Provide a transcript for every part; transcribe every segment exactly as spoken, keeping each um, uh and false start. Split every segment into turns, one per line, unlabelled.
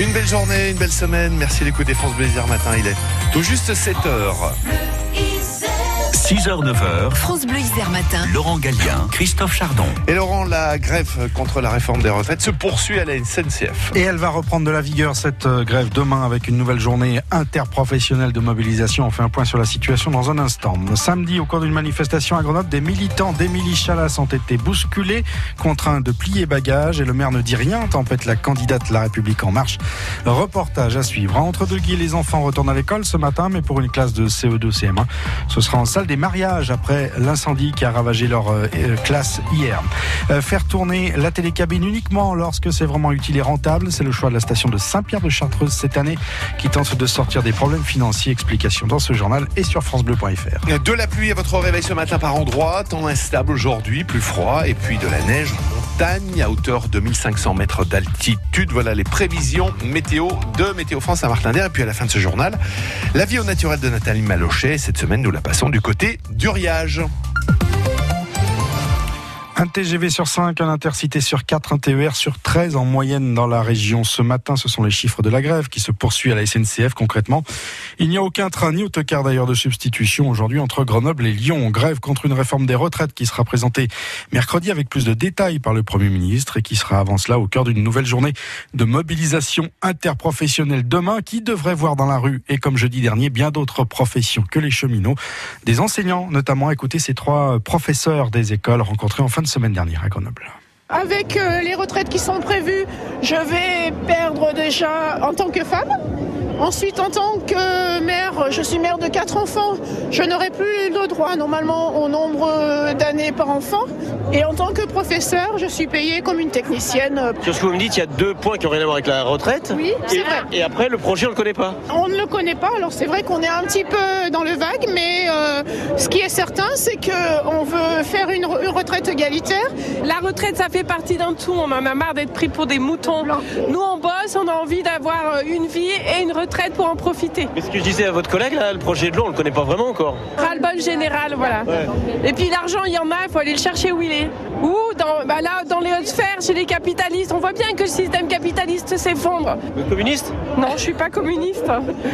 Une belle journée, une belle semaine. Merci d'écouter France Bleu Isère Matin. Il est tout juste sept heures.
six heures neuf heures.
France Bleu Isère Matin.
Laurent Gallien, Christophe Chardon.
Et Laurent, la grève contre la réforme des retraites se poursuit à la S N C F.
Et elle va reprendre de la vigueur, cette grève, demain avec une nouvelle journée interprofessionnelle de mobilisation. On fait un point sur la situation dans un instant. Samedi, au cours d'une manifestation à Grenoble, des militants d'Émilie Chalas ont été bousculés, contraints de plier bagages, et le maire ne dit rien, tempête la candidate La République En Marche. Reportage à suivre. Entre deux guillemets, les enfants retournent à l'école ce matin, mais pour une classe de C E deux C M un. Ce sera en salle des mariages après l'incendie qui a ravagé leur euh, classe hier. Euh, faire tourner la télécabine uniquement lorsque c'est vraiment utile et rentable, c'est le choix de la station de Saint-Pierre de Chartreuse cette année qui tente de sortir des problèmes financiers. Explication dans ce journal et sur francebleu point f r.
De la pluie à votre réveil ce matin par endroits, temps instable aujourd'hui, plus froid, et puis de la neige en montagne à hauteur de mille cinq cents mètres d'altitude. Voilà les prévisions météo de Météo France à Martin-d'Air. Et puis à la fin de ce journal, la vie au naturel de Nathalie Malochet. Cette semaine, nous la passons du côté d'Uriage.
Un T G V sur cinq, un Intercité sur quatre, un T E R sur treize en moyenne dans la région. Ce matin, ce sont les chiffres de la grève qui se poursuit à la S N C F concrètement. Il n'y a aucun train ni autocar d'ailleurs de substitution aujourd'hui entre Grenoble et Lyon. Grève contre une réforme des retraites qui sera présentée mercredi avec plus de détails par le Premier ministre et qui sera avant cela au cœur d'une nouvelle journée de mobilisation interprofessionnelle demain qui devrait voir dans la rue et comme jeudi dernier bien d'autres professions que les cheminots. Des enseignants notamment. Écoutez ces trois professeurs des écoles rencontrés en fin de semaine dernière à Grenoble.
Avec euh, les retraites qui sont prévues, je vais perdre déjà en tant que femme. Ensuite, en tant que mère, je suis mère de quatre enfants. Je n'aurai plus le droit normalement au nombre d'années par enfant. Et en tant que professeur, je suis payée comme une technicienne.
Sur ce que vous me dites, il y a deux points qui n'ont rien à voir avec la retraite.
Oui, c'est
et,
vrai.
Et après, le projet, on ne le connaît pas.
On ne le connaît pas. Alors c'est vrai qu'on est un petit peu dans le vague, mais euh, ce qui est certain, c'est qu'on veut faire une, une retraite égalitaire.
La retraite, ça fait partie d'un tout. On en a marre d'être pris pour des moutons. Nous, on bosse, on a envie d'avoir une vie et une retraite pour en profiter.
Mais ce que je disais à votre collègue, là, le projet de loi, on ne le connaît pas vraiment encore.
Ras-le-bol général, voilà. Ouais. Et puis l'argent, il y en a, il faut aller le chercher où il est. Ou dans, bah là, dans les hautes sphères, chez les capitalistes. On voit bien que le système capitaliste s'effondre.
Vous êtes communiste ?
Non, je suis pas communiste.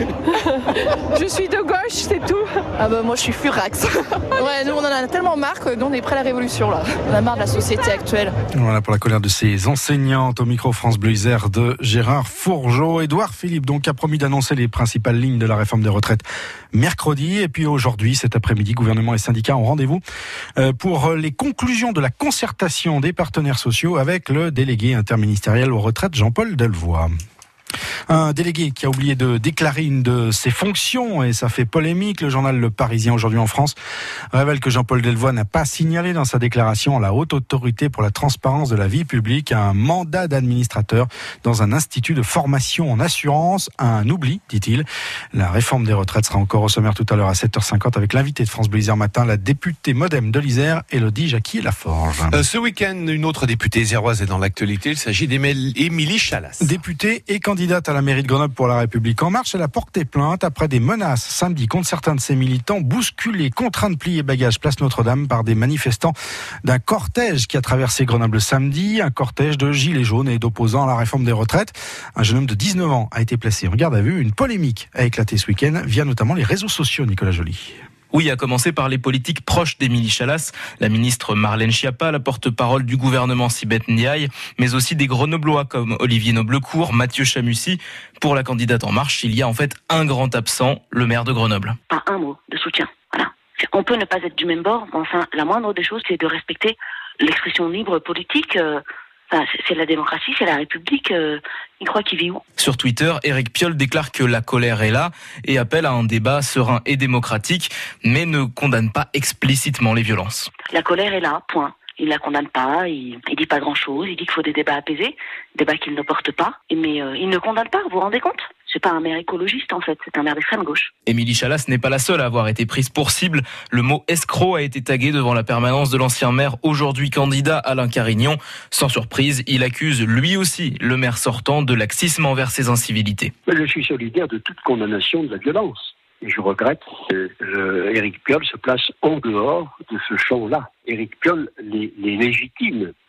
Je suis de gauche, c'est tout.
Ah bah moi je suis furax. Ouais, nous on en a tellement marre que nous on est prêt à la révolution là. On a marre de la société actuelle.
Voilà pour la colère de ces enseignantes au micro France Bleu Isère de Gérard Fourgeau. Édouard Philippe donc a promis d'annoncer les principales lignes de la réforme des retraites mercredi. Et puis aujourd'hui, cet après-midi, gouvernement et syndicats ont rendez-vous pour les conclusions de la concertation des partenaires sociaux avec le délégué interministériel aux retraites Jean-Paul Delevoye. Un délégué qui a oublié de déclarer une de ses fonctions et ça fait polémique. Le journal Le Parisien aujourd'hui en France révèle que Jean-Paul Delevoye n'a pas signalé dans sa déclaration à la Haute Autorité pour la transparence de la vie publique un mandat d'administrateur dans un institut de formation en assurance. Un oubli, dit-il. La réforme des retraites sera encore au sommaire tout à l'heure à sept heures cinquante avec l'invité de France Bleu Isère Matin, la députée Modem de l'Isère, Élodie Jacquier-Laforge.
Euh, ce week-end, une autre députée iséroise est dans l'actualité. Il s'agit d'Émilie Chalas.
Députée et candidate à la mairie de Grenoble pour La République En Marche, elle a porté plainte après des menaces samedi contre certains de ses militants bousculés, contraints de plier bagages place Notre-Dame par des manifestants d'un cortège qui a traversé Grenoble samedi, un cortège de gilets jaunes et d'opposants à la réforme des retraites. Un jeune homme de dix-neuf ans a été placé en garde à vue. Une polémique a éclaté ce week-end via notamment les réseaux sociaux, Nicolas Joly.
Oui, à commencer par les politiques proches d'Émilie Chalas, la ministre Marlène Schiappa, la porte-parole du gouvernement Sibeth Ndiaye, mais aussi des Grenoblois comme Olivier Noblecourt, Mathieu Chamussy. Pour la candidate En Marche, il y a en fait un grand absent, le maire de Grenoble.
Pas un mot de soutien, voilà. On peut ne pas être du même bord, mais enfin, la moindre des choses, c'est de respecter l'expression libre politique. Euh, enfin, c'est la démocratie, c'est la République. Euh, il croit qu'il vit où ?
Sur Twitter, Éric Piolle déclare que la colère est là et appelle à un débat serein et démocratique, mais ne condamne pas explicitement les violences.
La colère est là, point. Il la condamne pas, il, il dit pas grand-chose, il dit qu'il faut des débats apaisés, débats qu'il ne porte pas, mais euh, il ne condamne pas, vous vous rendez compte ? C'est pas un maire écologiste en fait, c'est un maire d'extrême gauche.
Émilie Chalas n'est pas la seule à avoir été prise pour cible. Le mot escroc a été tagué devant la permanence de l'ancien maire, aujourd'hui candidat Alain Carignon. Sans surprise, il accuse lui aussi le maire sortant de laxisme envers ses incivilités.
Je suis solidaire de toute condamnation de la violence. Et je regrette que euh, Éric Piolle se place en dehors de ce champ-là. Éric Piolle les, les légitime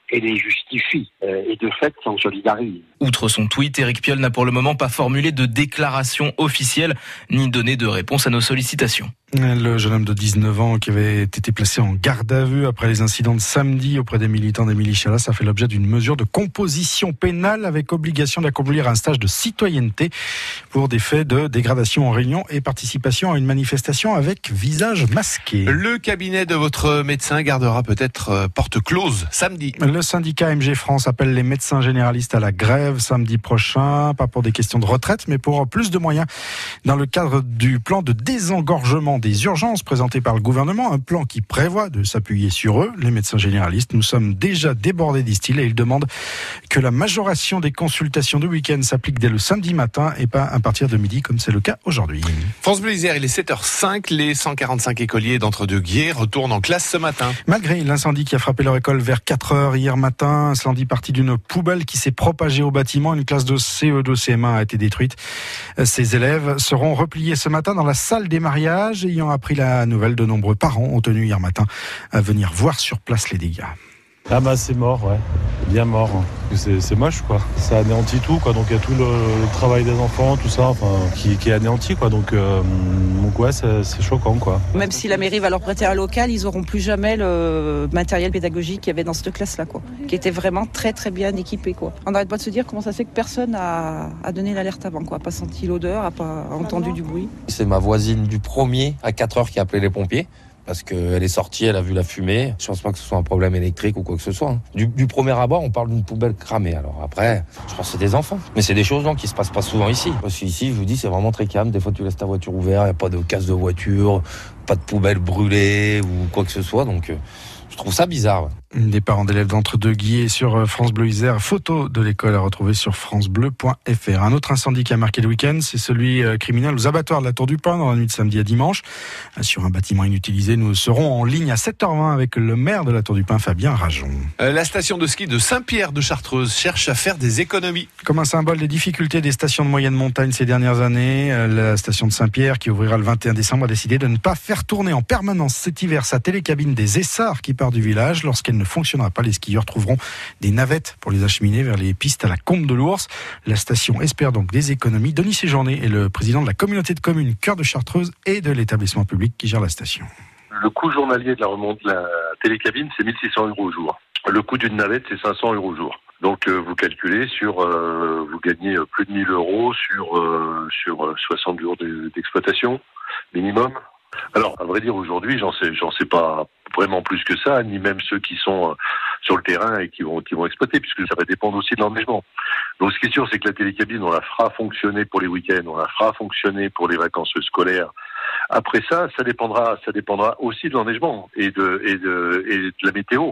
et les justifie, euh, et de fait s'en solidarise.
Outre son tweet, Éric Piolle n'a pour le moment pas formulé de déclaration officielle ni donné de réponse à nos sollicitations.
Le jeune homme de dix-neuf ans qui avait été placé en garde à vue après les incidents de samedi auprès des militants d'Émilie Chalas a fait l'objet d'une mesure de composition pénale avec obligation d'accomplir un stage de citoyenneté pour des faits de dégradation en réunion et participation à une manifestation avec visage masqué.
Le cabinet de votre médecin gardera peut-être porte close samedi.
Le syndicat M G France appelle les médecins généralistes à la grève samedi prochain, pas pour des questions de retraite, mais pour plus de moyens dans le cadre du plan de désengorgement des urgences présenté par le gouvernement, un plan qui prévoit de s'appuyer sur eux, les médecins généralistes. Nous sommes déjà débordés, disent-ils, et ils demandent que la majoration des consultations de week-end s'applique dès le samedi matin et pas à partir de midi comme c'est le cas aujourd'hui.
France Bleu Isère, il est sept heures cinq, les cent quarante-cinq écoliers d'Entre-deux-Guiers retournent en classe ce matin.
Malgré l'incendie qui a frappé leur école vers quatre heures hier matin, incendie parti d'une poubelle qui s'est propagée au bâtiment, une classe de C E deux C M un a été détruite. Ces élèves seront repliés ce matin dans la salle des mariages. Ayant appris la nouvelle, de nombreux parents ont tenu hier matin à venir voir sur place les dégâts.
Ah bah c'est mort, ouais, bien mort. C'est, c'est moche quoi. Ça anéantit tout quoi. Donc il y a tout le, le travail des enfants, tout ça, enfin qui, qui est anéanti quoi. Donc, euh, donc ouais, c'est, c'est choquant quoi.
Même si la mairie va leur prêter un local, ils auront plus jamais le matériel pédagogique qu'il y avait dans cette classe là quoi, qui était vraiment très très bien équipé quoi. On n'arrête pas de se dire comment ça se fait que personne a, a donné l'alerte avant quoi, a pas senti l'odeur, a pas entendu du bruit.
C'est ma voisine du premier à quatre heures qui a appelé les pompiers. Parce qu'elle est sortie, elle a vu la fumée. Je pense pas que ce soit un problème électrique ou quoi que ce soit. Du, du premier abord, on parle d'une poubelle cramée. Alors après, je pense que c'est des enfants. Mais c'est des choses non, qui se passent pas souvent ici. Parce qu'ici, je vous dis, c'est vraiment très calme. Des fois, tu laisses ta voiture ouverte, il n'y a pas de casse de voiture, pas de poubelle brûlée ou quoi que ce soit. Donc, euh, je trouve ça bizarre. Ouais.
Des parents d'élèves d'Entre-deux-Guiers sur France Bleu Isère. Photo de l'école à retrouver sur francebleu point f r. Un autre incendie qui a marqué le week-end, c'est celui criminel aux abattoirs de la Tour du Pin dans la nuit de samedi à dimanche. Sur un bâtiment inutilisé, nous serons en ligne à sept heures vingt avec le maire de la Tour du Pin, Fabien Rajon.
La station de ski de Saint-Pierre de Chartreuse cherche à faire des économies.
Comme un symbole des difficultés des stations de moyenne montagne ces dernières années, la station de Saint-Pierre, qui ouvrira le vingt et un décembre, a décidé de ne pas faire tourner en permanence cet hiver sa télécabine des Essarts qui part du village. Lorsqu'elle ne fonctionnera pas, les skieurs trouveront des navettes pour les acheminer vers les pistes à la Combe de l'Ours. La station espère donc des économies. Denis Séjourné est le président de la communauté de communes Cœur de Chartreuse et de l'établissement public qui gère la station.
Le coût journalier de la remontée de la télécabine, c'est mille six cents euros au jour. Le coût d'une navette, c'est cinq cents euros au jour. Donc euh, vous calculez sur, euh, vous gagnez plus de mille euros sur euh, sur soixante jours de, d'exploitation minimum. Alors à vrai dire aujourd'hui, j'en sais j'en sais pas vraiment plus que ça, ni même ceux qui sont sur le terrain et qui vont qui vont exploiter, puisque ça va dépendre aussi de l'enneigement. Donc ce qui est sûr, c'est que la télécabine, on la fera fonctionner pour les week-ends, on la fera fonctionner pour les vacances scolaires. Après ça, ça dépendra, ça dépendra aussi de l'enneigement et de et de et de la météo.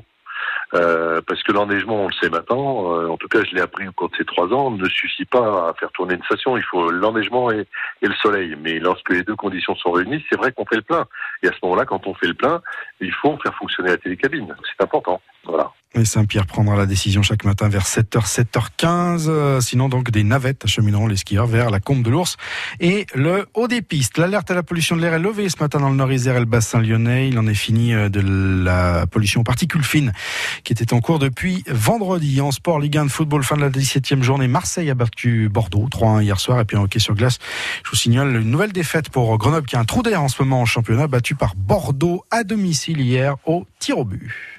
Euh, parce que l'enneigement, on le sait maintenant, euh, en tout cas je l'ai appris au cours de ces trois ans, ne suffit pas à faire tourner une station. Il faut l'enneigement et, et le soleil. Mais lorsque les deux conditions sont réunies, c'est vrai qu'on fait le plein. Et à ce moment-là, quand on fait le plein, il faut faire fonctionner la télécabine. C'est important. Voilà.
Et Saint-Pierre prendra la décision chaque matin vers sept heures, sept heures quinze. Sinon, donc, des navettes achemineront les skieurs vers la Combe de l'Ours et le haut des pistes. L'alerte à la pollution de l'air est levée ce matin dans le Nord-Isère et le bassin lyonnais. Il en est fini de la pollution aux particules fines qui était en cours depuis vendredi. En sport, Ligue un de football, fin de la dix-septième journée. Marseille a battu Bordeaux trois un hier soir. Et puis en hockey sur glace, je vous signale une nouvelle défaite pour Grenoble qui a un trou d'air en ce moment en championnat, battu par Bordeaux à domicile hier au tir au but.